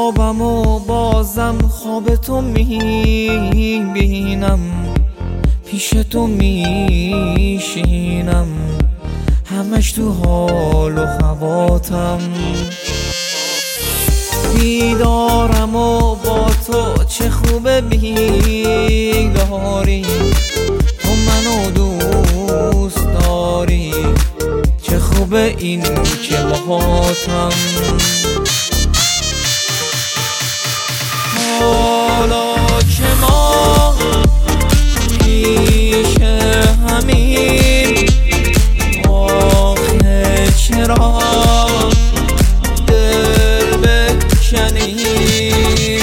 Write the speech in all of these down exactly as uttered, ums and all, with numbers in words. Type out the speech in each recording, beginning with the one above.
خوابم و بازم خواب تو میبینم، پیش تو میشینم، همش تو حال و هواتم. بیدارم و با تو چه خوبه بیداری، تو منو دوست داری، چه خوبه این که باهاتم. حالا که ما پیش همین، آخه چرا دل بکنیم؟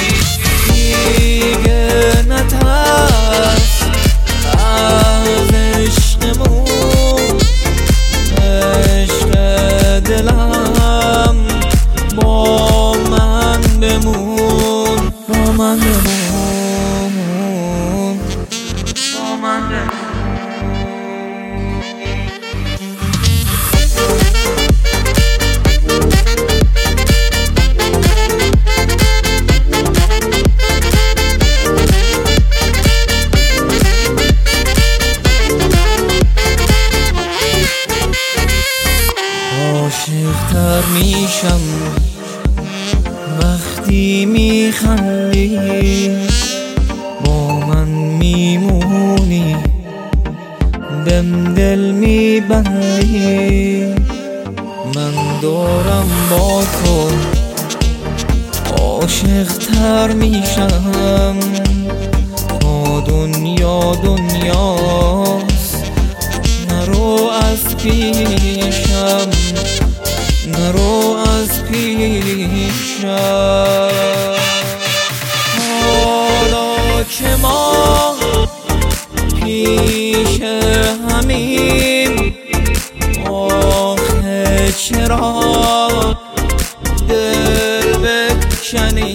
دیگه نترس از عشقمون، عشق دلم با من بمون، با من بمون، با من بمون. عاشق‌تر میشم وقتی میخندی، با من میمونی، بهم دل میبندی. من دارم با تو عاشق‌تر میشم، تا دنیا دنیاست، نرو از پیشم، نرو از پیشم. حالا که ما پیش همین، آخه چرا دل بکنی؟